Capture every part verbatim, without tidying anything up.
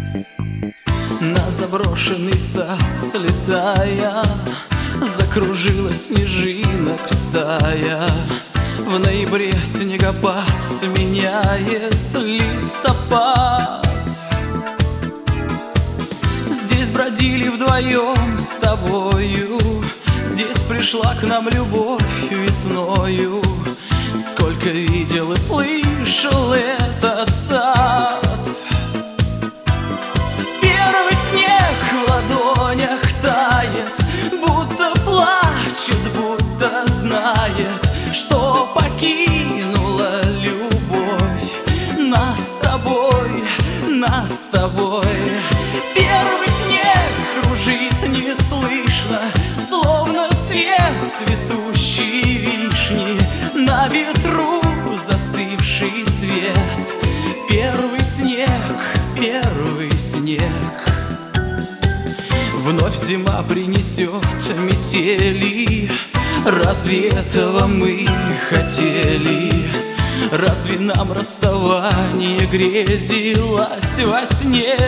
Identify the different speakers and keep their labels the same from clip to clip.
Speaker 1: На заброшенный сад слетая, закружилась снежинок стая. В ноябре снегопад сменяет листопад. Здесь бродили вдвоем с тобою, здесь пришла к нам любовь весною. Сколько видел и слышал этот сад. Первый снег в ладонях тает, будто плачет, будто знает, что покинула любовь нас с тобой, нас с тобой. Первый снег кружит неслышно, словно цвет цветущей вишни, на ветру застывший свет. Первый снег, первый снег. Вновь зима принесет метели. Разве этого мы хотели? Разве нам расставание грезилось во сне?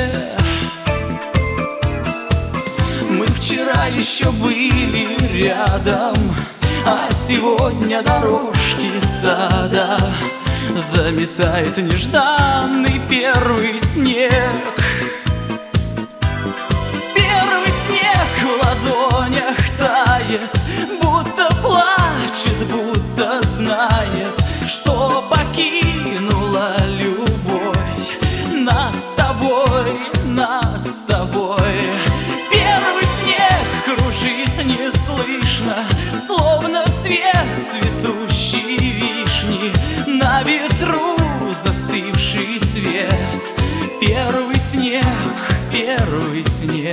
Speaker 1: Мы вчера еще были рядом, а сегодня дорожки сада заметает нежданный первый снег. Первый снег в ладонях тает, будто плачет, будто знает, что покинула любовь нас с тобой, нас с тобой. Первый снег кружит неслышно, словно цвет цветущей вишни, на ветру застывший свет. Первый снег, первый снег.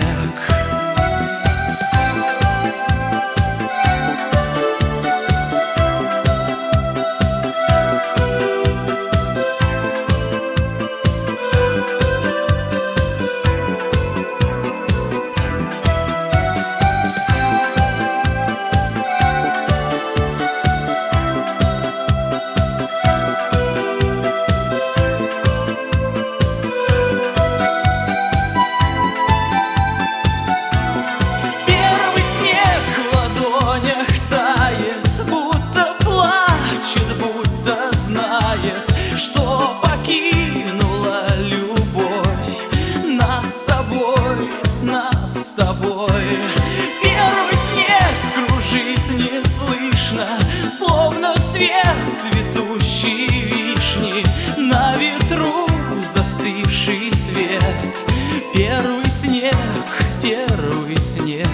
Speaker 1: Что покинула любовь нас с тобой, нас с тобой. Первый снег кружит неслышно, словно цвет цветущей вишни, на ветру застывший свет. Первый снег, первый снег.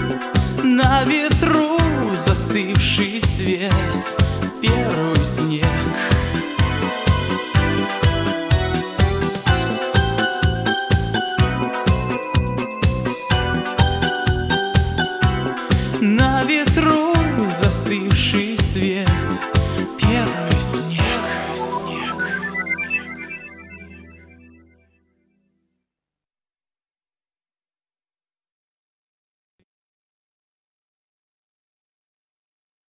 Speaker 1: На ветру застывший свет, первый снег.